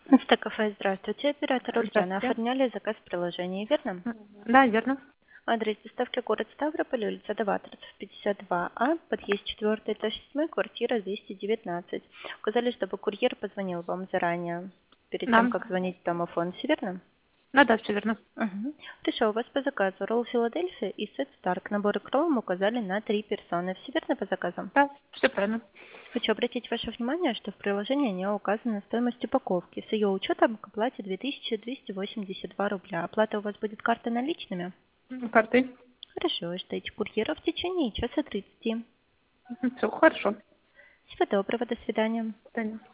Инстакафе, здравствуйте. Оператор Ульяна. Здравствуйте. Оформляли заказ в приложении, верно? Да, верно. Адрес доставки город Ставрополь, улица Доваторцев, 52А, подъезд 4, этаж 7, квартира 219. Указали, чтобы курьер позвонил вам заранее, перед Да. тем, как звонить в домофон, все верно? Да, да, все верно. Угу. Хорошо, у вас по заказу ролл Филадельфия и сет Старк. Наборы к роллам указали на 3 персоны. Все верно по заказам? Да, все правильно. Хочу обратить ваше внимание, что в приложении не указана стоимость упаковки. С ее учетом к оплате 2282 рубля. Оплата у вас будет картой наличными? Карты. Хорошо, ждите курьера в течение часа 30. Все хорошо. Всего доброго, до свидания. До свидания.